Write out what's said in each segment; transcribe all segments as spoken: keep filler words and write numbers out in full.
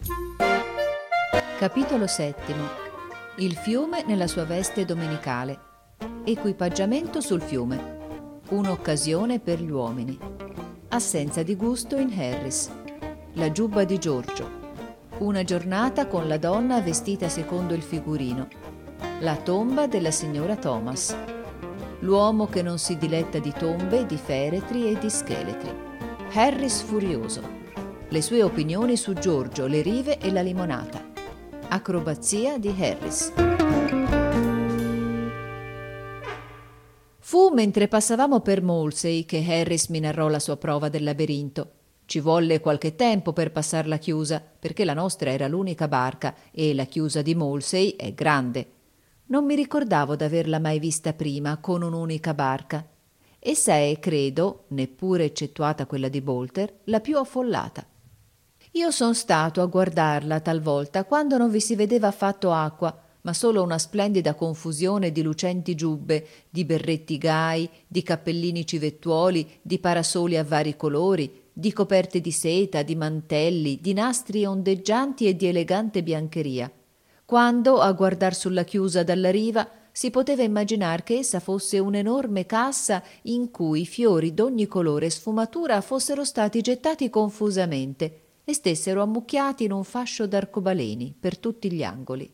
Capitolo settimo. Il fiume nella sua veste domenicale. Equipaggiamento sul fiume. Un'occasione per gli uomini. Assenza di gusto in Harris. La giubba di Giorgio. Una giornata con la donna vestita secondo il figurino. La tomba della signora Thomas. L'uomo che non si diletta di tombe, di feretri e di scheletri. Harris furioso. Le sue opinioni su Giorgio, le rive e la limonata. Acrobazia di Harris. Fu mentre passavamo per Molsey che Harris mi narrò la sua prova del labirinto. Ci volle qualche tempo per passar la chiusa, perché la nostra era l'unica barca e la chiusa di Molsey è grande. Non mi ricordavo d'averla mai vista prima con un'unica barca. Essa è, credo, neppure eccettuata quella di Bolter, la più affollata. Io son stato a guardarla talvolta quando non vi si vedeva affatto acqua, ma solo una splendida confusione di lucenti giubbe, di berretti gai, di cappellini civettuoli, di parasoli a vari colori, di coperte di seta, di mantelli, di nastri ondeggianti e di elegante biancheria. Quando, a guardar sulla chiusa dalla riva, si poteva immaginar che essa fosse un'enorme cassa in cui fiori d'ogni colore e sfumatura fossero stati gettati confusamente e stessero ammucchiati in un fascio d'arcobaleni per tutti gli angoli.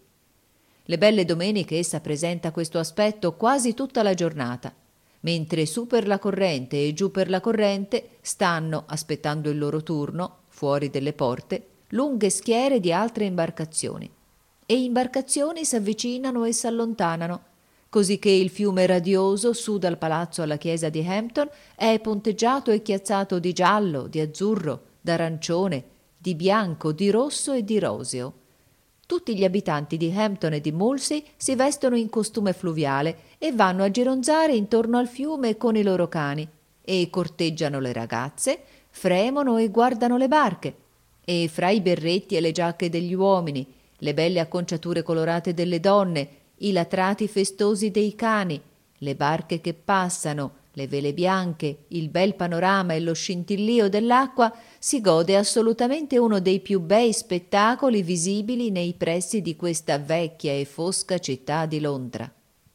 Le belle domeniche essa presenta questo aspetto quasi tutta la giornata, mentre su per la corrente e giù per la corrente stanno, aspettando il loro turno, fuori delle porte, lunghe schiere di altre imbarcazioni. E imbarcazioni s'avvicinano e s'allontanano, così che il fiume radioso su dal palazzo alla chiesa di Hampton è ponteggiato e chiazzato di giallo, di azzurro, d'arancione, di bianco, di rosso e di roseo. Tutti gli abitanti di Hampton e di Molsey si vestono in costume fluviale e vanno a gironzare intorno al fiume con i loro cani e corteggiano le ragazze, fremono e guardano le barche e fra i berretti e le giacche degli uomini, le belle acconciature colorate delle donne, i latrati festosi dei cani, le barche che passano, le vele bianche, il bel panorama e lo scintillio dell'acqua, si gode assolutamente uno dei più bei spettacoli visibili nei pressi di questa vecchia e fosca città di Londra.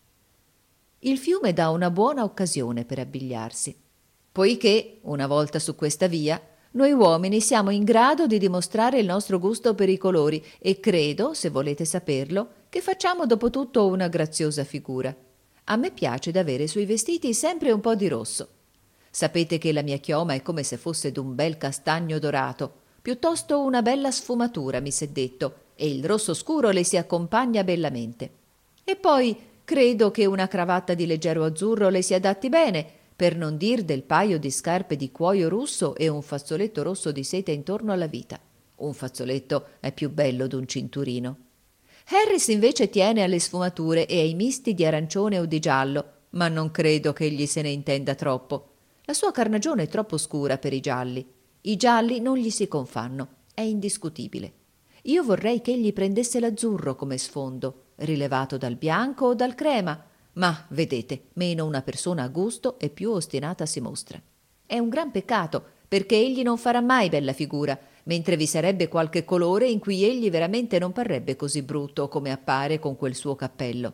Il fiume dà una buona occasione per abbigliarsi, poiché, una volta su questa via, noi uomini siamo in grado di dimostrare il nostro gusto per i colori e credo, se volete saperlo, che facciamo dopo tutto una graziosa figura. A me piace d'avere sui vestiti sempre un po' di rosso. Sapete che la mia chioma è come se fosse d'un bel castagno dorato, piuttosto una bella sfumatura, mi s'è detto, e il rosso scuro le si accompagna bellamente. E poi credo che una cravatta di leggero azzurro le si adatti bene, per non dir del paio di scarpe di cuoio russo e un fazzoletto rosso di seta intorno alla vita. Un fazzoletto è più bello d'un cinturino. Harris invece tiene alle sfumature e ai misti di arancione o di giallo, ma non credo che egli se ne intenda troppo. La sua carnagione è troppo scura per i gialli. I gialli non gli si confanno, è indiscutibile. Io vorrei che egli prendesse l'azzurro come sfondo, rilevato dal bianco o dal crema, ma, vedete, meno una persona a gusto e più ostinata si mostra. È un gran peccato, perché egli non farà mai bella figura, mentre vi sarebbe qualche colore in cui egli veramente non parrebbe così brutto come appare con quel suo cappello.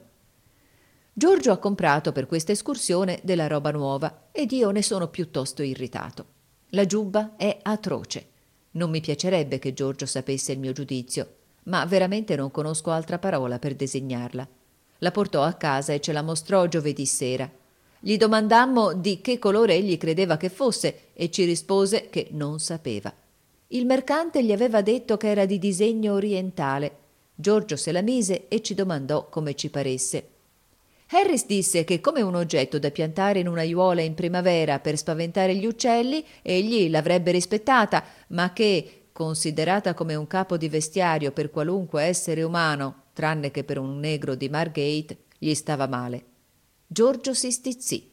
Giorgio ha comprato per questa escursione della roba nuova ed io ne sono piuttosto irritato. La giubba è atroce. Non mi piacerebbe che Giorgio sapesse il mio giudizio, ma veramente non conosco altra parola per designarla. La portò a casa e ce la mostrò giovedì sera. Gli domandammo di che colore egli credeva che fosse e ci rispose che non sapeva. Il mercante gli aveva detto che era di disegno orientale. Giorgio se la mise e ci domandò come ci paresse. Harris disse che come un oggetto da piantare in una aiuola in primavera per spaventare gli uccelli, egli l'avrebbe rispettata, ma che, considerata come un capo di vestiario per qualunque essere umano, tranne che per un negro di Margate, gli stava male. Giorgio si stizzì.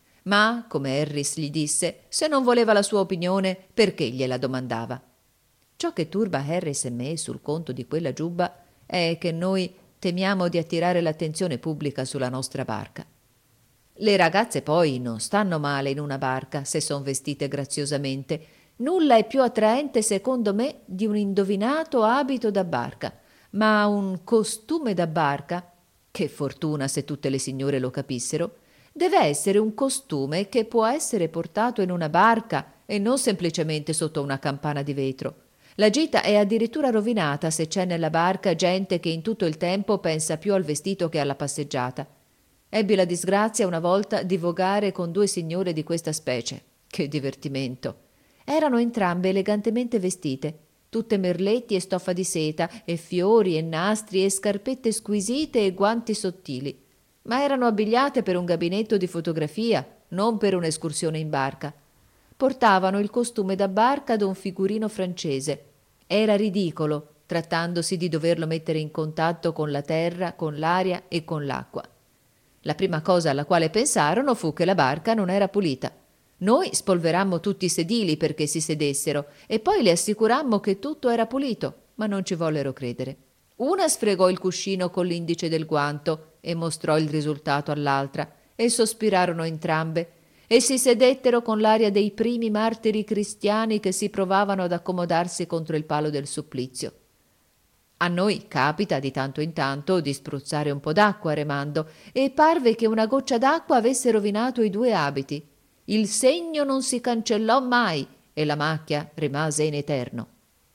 Ma, come Harris gli disse, se non voleva la sua opinione, perché gliela domandava? Ciò che turba Harris e me sul conto di quella giubba è che noi temiamo di attirare l'attenzione pubblica sulla nostra barca. Le ragazze poi non stanno male in una barca se son vestite graziosamente, Nulla è più attraente, secondo me, di un indovinato abito da barca, ma un costume da barca, che fortuna se tutte le signore lo capissero, deve essere un costume che può essere portato in una barca e non semplicemente sotto una campana di vetro. La gita è addirittura rovinata se c'è nella barca gente che in tutto il tempo pensa più al vestito che alla passeggiata. Ebbi la disgrazia una volta di vogare con due signore di questa specie. Che divertimento! Erano entrambe elegantemente vestite, tutte merletti e stoffa di seta, e fiori e nastri e scarpette squisite e guanti sottili, ma erano abbigliate per un gabinetto di fotografia, non per un'escursione in barca. Portavano il costume da barca d'un figurino francese. Era ridicolo, trattandosi di doverlo mettere in contatto con la terra, con l'aria e con l'acqua. La prima cosa alla quale pensarono fu che la barca non era pulita. Noi spolverammo tutti i sedili perché si sedessero e poi le assicurammo che tutto era pulito, ma non ci vollero credere. Una sfregò il cuscino con l'indice del guanto e mostrò il risultato all'altra, e sospirarono entrambe, e si sedettero con l'aria dei primi martiri cristiani che si provavano ad accomodarsi contro il palo del supplizio. A noi capita di tanto in tanto di spruzzare un po' d'acqua remando, e parve che una goccia d'acqua avesse rovinato i due abiti. Il segno non si cancellò mai e la macchia rimase in eterno.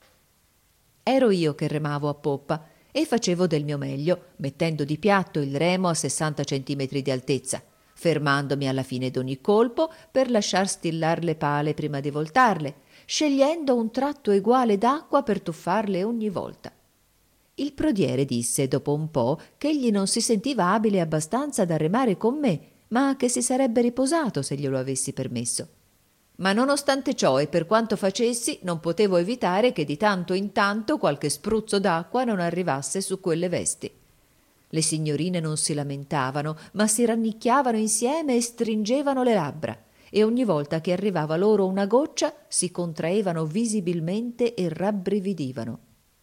Ero io che remavo a poppa e facevo del mio meglio, mettendo di piatto il remo a sessanta centimetri di altezza, fermandomi alla fine d'ogni colpo per lasciar stillar le pale prima di voltarle, scegliendo un tratto eguale d'acqua per tuffarle ogni volta. Il prodiere disse dopo un po' che egli non si sentiva abile abbastanza da remare con me, ma che si sarebbe riposato se glielo avessi permesso. Ma nonostante ciò e per quanto facessi, non potevo evitare che di tanto in tanto qualche spruzzo d'acqua non arrivasse su quelle vesti. Le signorine non si lamentavano, ma si rannicchiavano insieme e stringevano le labbra, e ogni volta che arrivava loro una goccia si contraevano visibilmente e rabbrividivano.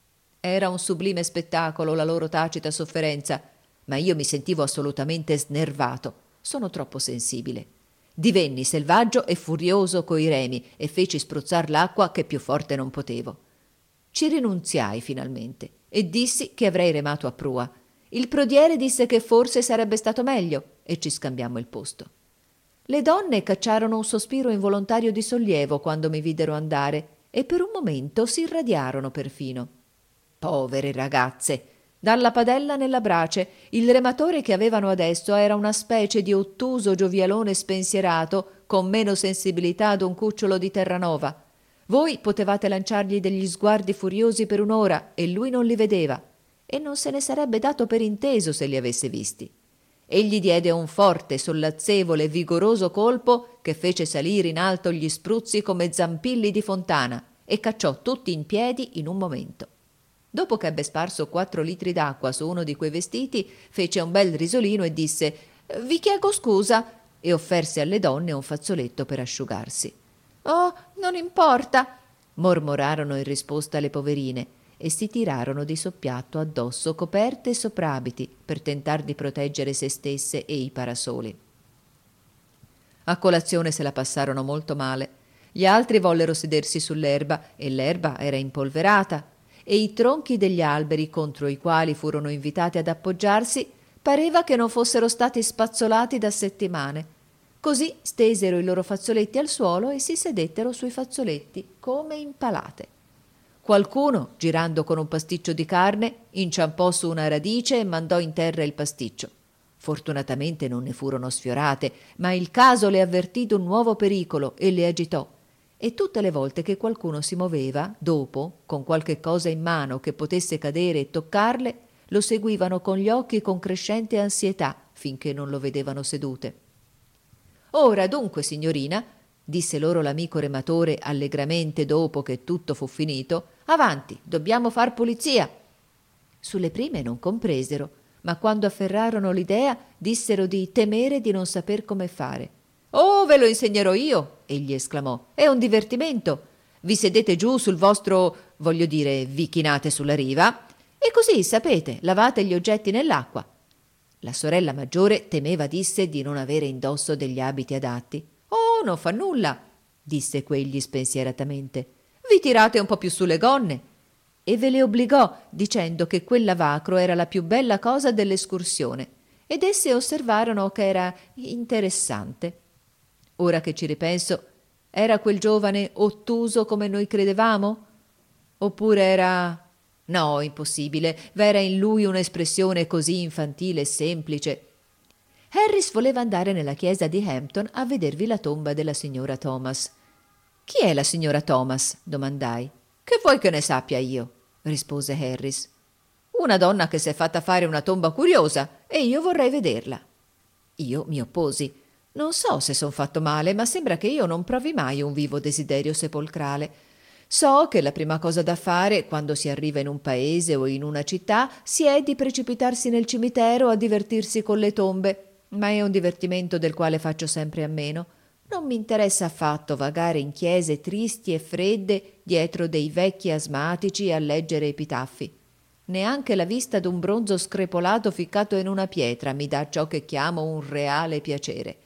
Era un sublime spettacolo la loro tacita sofferenza, ma io mi sentivo assolutamente snervato. Sono troppo sensibile. Divenni selvaggio e furioso coi remi e feci spruzzar l'acqua che più forte non potevo. Ci rinunziai finalmente e dissi che avrei remato a prua. Il prodiere disse che forse sarebbe stato meglio e ci scambiammo il posto. Le donne cacciarono un sospiro involontario di sollievo quando mi videro andare e per un momento si irradiarono perfino. Povere ragazze! Dalla padella nella brace, il rematore che avevano adesso era una specie di ottuso giovialone spensierato con meno sensibilità d'un cucciolo di Terranova. Voi potevate lanciargli degli sguardi furiosi per un'ora e lui non li vedeva, e non se ne sarebbe dato per inteso se li avesse visti. Egli diede un forte, sollazzevole, vigoroso colpo che fece salire in alto gli spruzzi come zampilli di fontana e cacciò tutti in piedi in un momento. Dopo che ebbe sparso quattro litri d'acqua su uno di quei vestiti, fece un bel risolino e disse «Vi chiedo scusa» e offerse alle donne un fazzoletto per asciugarsi. «Oh, non importa», mormorarono in risposta le poverine e si tirarono di soppiatto addosso coperte e soprabiti per tentar di proteggere se stesse e i parasoli. A colazione se la passarono molto male. Gli altri vollero sedersi sull'erba e l'erba era impolverata, e i tronchi degli alberi contro i quali furono invitati ad appoggiarsi pareva che non fossero stati spazzolati da settimane. Così stesero i loro fazzoletti al suolo e si sedettero sui fazzoletti come impalate. Qualcuno, girando con un pasticcio di carne, inciampò su una radice e mandò in terra il pasticcio. Fortunatamente non ne furono sfiorate, ma il caso le avvertì d'un nuovo pericolo e le agitò. E tutte le volte che qualcuno si moveva, dopo, con qualche cosa in mano che potesse cadere e toccarle, lo seguivano con gli occhi con crescente ansietà finché non lo vedevano sedute. «Ora dunque, signorina», disse loro l'amico rematore allegramente dopo che tutto fu finito, «avanti, dobbiamo far pulizia». Sulle prime non compresero, ma quando afferrarono l'idea dissero di temere di non saper come fare. «Oh, ve lo insegnerò io!» egli esclamò. «È un divertimento. Vi sedete giù sul vostro, voglio dire, vi chinate sulla riva, e così, sapete, lavate gli oggetti nell'acqua». La sorella maggiore temeva, disse, di non avere indosso degli abiti adatti. «Oh, non fa nulla!» disse quegli spensieratamente. Vi tirate un po' più sulle gonne. E ve le obbligò dicendo che quel lavacro era la più bella cosa dell'escursione, ed esse osservarono che era interessante. Ora che ci ripenso, era quel giovane ottuso come noi credevamo? Oppure era... No, impossibile, v'era in lui un'espressione così infantile e semplice. Harris voleva andare nella chiesa di Hampton a vedervi la tomba della signora Thomas. «Chi è la signora Thomas?» domandai. «Che vuoi che ne sappia io?» rispose Harris. «Una donna che s'è fatta fare una tomba curiosa e io vorrei vederla». Io mi opposi. Non so se son fatto male, ma sembra che io non provi mai un vivo desiderio sepolcrale. So che la prima cosa da fare, quando si arriva in un paese o in una città, si è di precipitarsi nel cimitero a divertirsi con le tombe, ma è un divertimento del quale faccio sempre a meno. Non mi interessa affatto vagare in chiese tristi e fredde dietro dei vecchi asmatici a leggere epitaffi. Neanche la vista d'un bronzo screpolato ficcato in una pietra mi dà ciò che chiamo un reale piacere.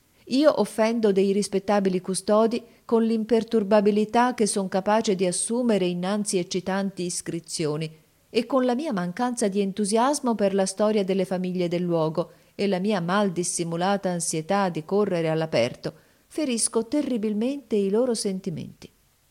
Io offendo dei rispettabili custodi con l'imperturbabilità che son capace di assumere innanzi eccitanti iscrizioni e con la mia mancanza di entusiasmo per la storia delle famiglie del luogo e la mia mal dissimulata ansietà di correre all'aperto ferisco terribilmente i loro sentimenti.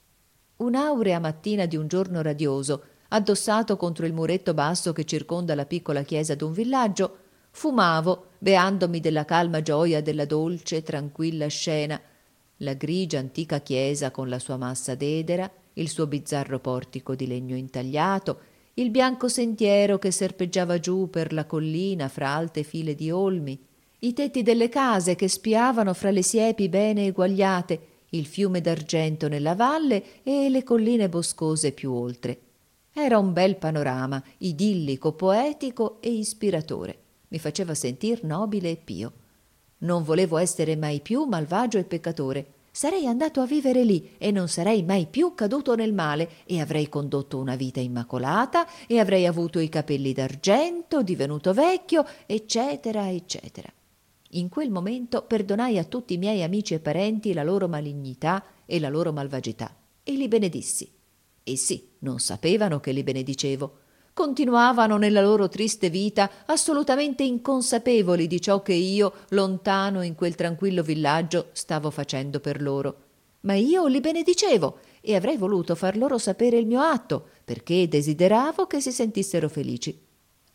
Un'aurea mattina di un giorno radioso, addossato contro il muretto basso che circonda la piccola chiesa d'un villaggio, fumavo, beandomi della calma gioia della dolce, tranquilla scena, la grigia antica chiesa con la sua massa d'edera, il suo bizzarro portico di legno intagliato, il bianco sentiero che serpeggiava giù per la collina fra alte file di olmi, i tetti delle case che spiavano fra le siepi bene eguagliate, il fiume d'argento nella valle e le colline boscose più oltre. Era un bel panorama, idillico, poetico e ispiratore. Mi faceva sentir nobile e pio. Non volevo essere mai più malvagio e peccatore. Sarei andato a vivere lì e non sarei mai più caduto nel male e avrei condotto una vita immacolata e avrei avuto i capelli d'argento, divenuto vecchio, eccetera, eccetera. In quel momento perdonai a tutti i miei amici e parenti la loro malignità e la loro malvagità e li benedissi. Essi non sapevano che li benedicevo. Continuavano nella loro triste vita assolutamente inconsapevoli di ciò che io, lontano in quel tranquillo villaggio, stavo facendo per loro. Ma io li benedicevo e avrei voluto far loro sapere il mio atto, perché desideravo che si sentissero felici.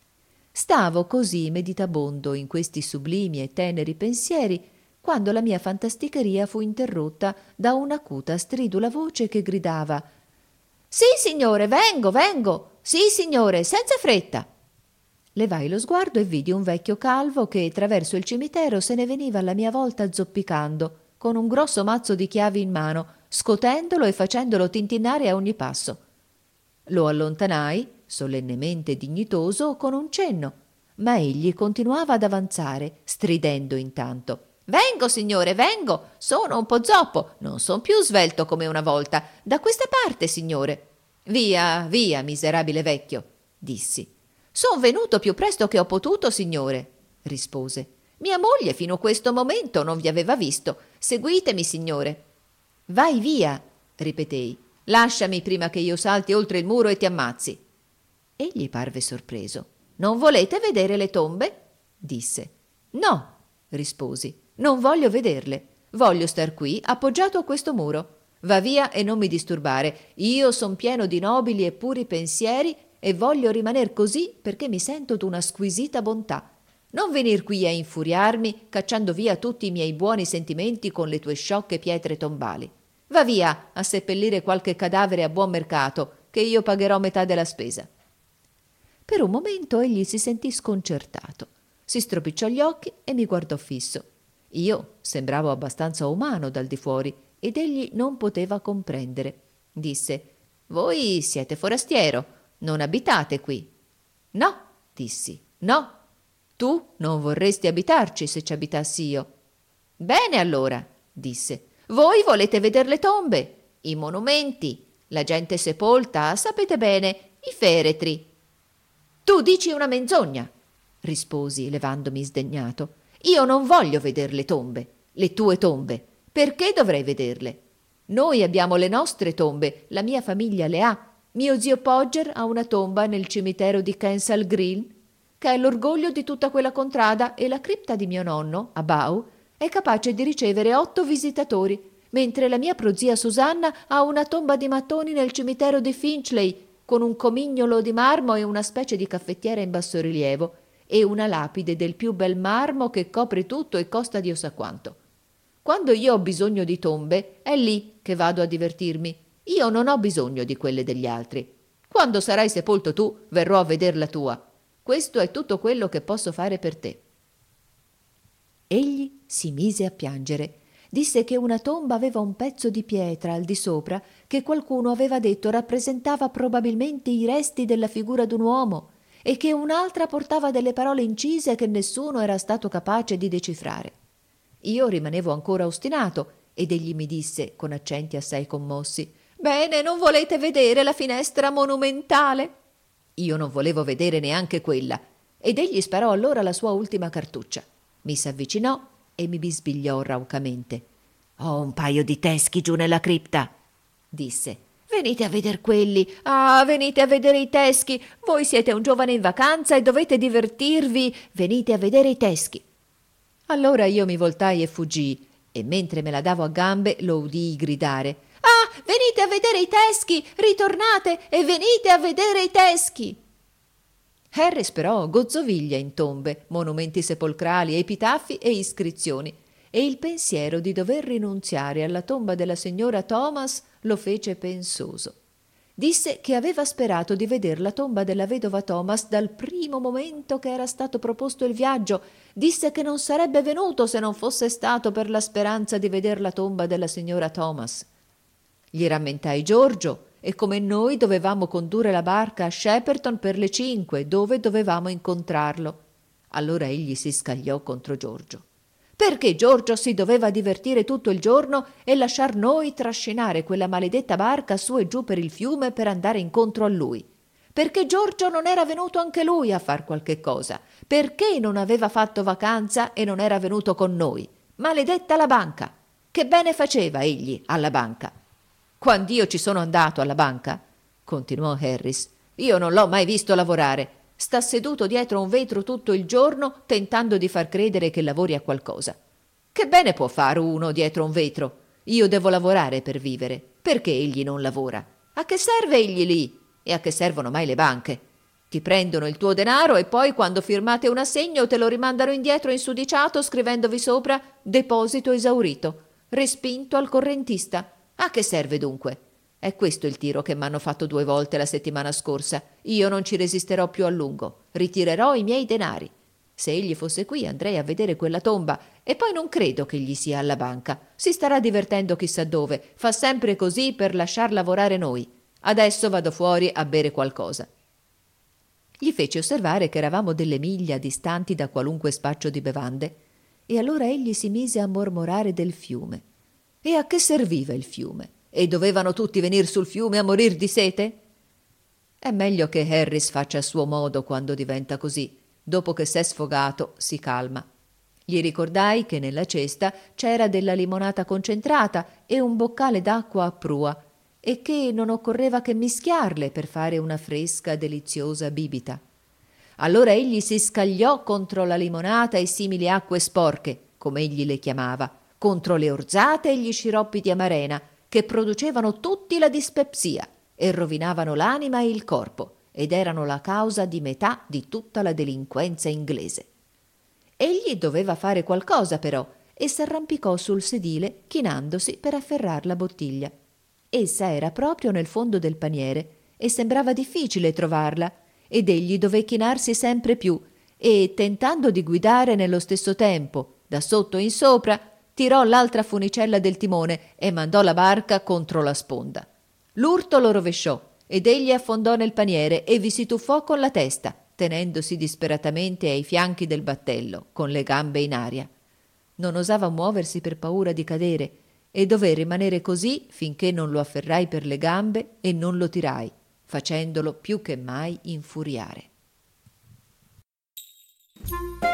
Stavo così meditabondo in questi sublimi e teneri pensieri quando la mia fantasticheria fu interrotta da un'acuta stridula voce che gridava: «Sì, signore, vengo, vengo! Sì, signore, senza fretta!» Levai lo sguardo e vidi un vecchio calvo che traverso il cimitero se ne veniva alla mia volta zoppicando, con un grosso mazzo di chiavi in mano, scotendolo e facendolo tintinnare a ogni passo. Lo allontanai, solennemente dignitoso, con un cenno, ma egli continuava ad avanzare, stridendo intanto: «Vengo, signore, vengo! Sono un po' zoppo, non son più svelto come una volta. Da questa parte, signore!» «Via, via, miserabile vecchio!» dissi. «Son venuto più presto che ho potuto, signore!» rispose. «Mia moglie fino a questo momento non vi aveva visto. Seguitemi, signore!» «Vai via!» ripetei. «Lasciami prima che io salti oltre il muro e ti ammazzi!» Egli parve sorpreso. «Non volete vedere le tombe?» disse. «No!» risposi. «Non voglio vederle. Voglio star qui appoggiato a questo muro. Va via e non mi disturbare. Io son pieno di nobili e puri pensieri e voglio rimaner così perché mi sento d'una squisita bontà. Non venir qui a infuriarmi cacciando via tutti i miei buoni sentimenti con le tue sciocche pietre tombali. Va via a seppellire qualche cadavere a buon mercato, che io pagherò metà della spesa.» Per un momento egli si sentì sconcertato. Si stropicciò gli occhi e mi guardò fisso. Io sembravo abbastanza umano dal di fuori ed egli non poteva comprendere. Disse: «Voi siete forastiero, non abitate qui.» «No», dissi, «no. Tu non vorresti abitarci se ci abitassi io.» «Bene allora», disse, «voi volete veder le tombe, i monumenti, la gente sepolta, sapete bene, i feretri.» «Tu dici una menzogna», risposi levandomi sdegnato. «Io non voglio veder le tombe, le tue tombe. Perché dovrei vederle?» Noi abbiamo le nostre tombe, la mia famiglia le ha. Mio zio Podger ha una tomba nel cimitero di Kensal Green, che è l'orgoglio di tutta quella contrada, e la cripta di mio nonno, a Bow, è capace di ricevere otto visitatori, mentre la mia prozia Susanna ha una tomba di mattoni nel cimitero di Finchley, con un comignolo di marmo e una specie di caffettiera in bassorilievo, e una lapide del più bel marmo che copre tutto e costa Dio sa quanto. Quando io ho bisogno di tombe, è lì che vado a divertirmi. Io non ho bisogno di quelle degli altri. Quando sarai sepolto tu, verrò a veder la tua. Questo è tutto quello che posso fare per te. Egli si mise a piangere. Disse che una tomba aveva un pezzo di pietra al di sopra che qualcuno aveva detto rappresentava probabilmente i resti della figura d'un uomo, e che un'altra portava delle parole incise che nessuno era stato capace di decifrare. Io rimanevo ancora ostinato, ed egli mi disse con accenti assai commossi: «Bene, non volete vedere la finestra monumentale?» Io non volevo vedere neanche quella, ed egli sparò allora la sua ultima cartuccia. Mi s'avvicinò e mi bisbigliò raucamente. «Ho un paio di teschi giù nella cripta», disse. «Venite a veder quelli. Ah, venite a vedere i teschi. Voi siete un giovane in vacanza e dovete divertirvi. Venite a vedere i teschi». Allora io mi voltai e fuggii, e mentre me la davo a gambe lo udii gridare: «Ah, venite a vedere i teschi! Ritornate e venite a vedere i teschi!» Harris però gozzoviglia in tombe, monumenti sepolcrali, epitafi e iscrizioni, e il pensiero di dover rinunziare alla tomba della signora Thomas lo fece pensoso. Disse che aveva sperato di veder la tomba della vedova Thomas dal primo momento che era stato proposto il viaggio. Disse che non sarebbe venuto se non fosse stato per la speranza di veder la tomba della signora Thomas. Gli rammentai Giorgio e come noi dovevamo condurre la barca a Shepperton per le cinque, dove dovevamo incontrarlo. Allora egli si scagliò contro Giorgio. Perché Giorgio si doveva divertire tutto il giorno e lasciar noi trascinare quella maledetta barca su e giù per il fiume per andare incontro a lui? Perché Giorgio non era venuto anche lui a far qualche cosa? Perché non aveva fatto vacanza e non era venuto con noi? Maledetta la banca! Che bene faceva egli alla banca? Quand'io ci sono andato alla banca, continuò Harris, io non l'ho mai visto lavorare. Sta seduto dietro un vetro tutto il giorno tentando di far credere che lavori a qualcosa. Che bene può fare uno dietro un vetro? Io devo lavorare per vivere. Perché egli non lavora? A che serve egli lì? E a che servono mai le banche? Ti prendono il tuo denaro e poi quando firmate un assegno te lo rimandano indietro insudiciato scrivendovi sopra deposito esaurito, respinto al correntista. A che serve dunque? È questo il tiro che m'hanno fatto due volte la settimana scorsa. Io non ci resisterò più a lungo. Ritirerò i miei denari. Se egli fosse qui andrei a vedere quella tomba, e poi non credo che gli sia alla banca. Si starà divertendo chissà dove. Fa sempre così per lasciar lavorare noi. Adesso vado fuori a bere qualcosa. Gli feci osservare che eravamo delle miglia distanti da qualunque spaccio di bevande, e allora egli si mise a mormorare del fiume. E a che serviva il fiume? E dovevano tutti venir sul fiume a morir di sete? È meglio che Harris faccia a suo modo quando diventa così. Dopo che s'è sfogato, si calma. Gli ricordai che nella cesta c'era della limonata concentrata e un boccale d'acqua a prua, e che non occorreva che mischiarle per fare una fresca, deliziosa bibita. Allora egli si scagliò contro la limonata e simili acque sporche, come egli le chiamava, contro le orzate e gli sciroppi di amarena, che producevano tutti la dispepsia e rovinavano l'anima e il corpo, ed erano la causa di metà di tutta la delinquenza inglese. Egli doveva fare qualcosa però, e s'arrampicò sul sedile chinandosi per afferrar la bottiglia. Essa era proprio nel fondo del paniere e sembrava difficile trovarla, ed egli dové chinarsi sempre più e, tentando di guidare nello stesso tempo, da sotto in sopra, tirò l'altra funicella del timone e mandò la barca contro la sponda. L'urto lo rovesciò ed egli affondò nel paniere e vi si tuffò con la testa, tenendosi disperatamente ai fianchi del battello, con le gambe in aria. Non osava muoversi per paura di cadere e dové rimanere così finché non lo afferrai per le gambe e non lo tirai, facendolo più che mai infuriare.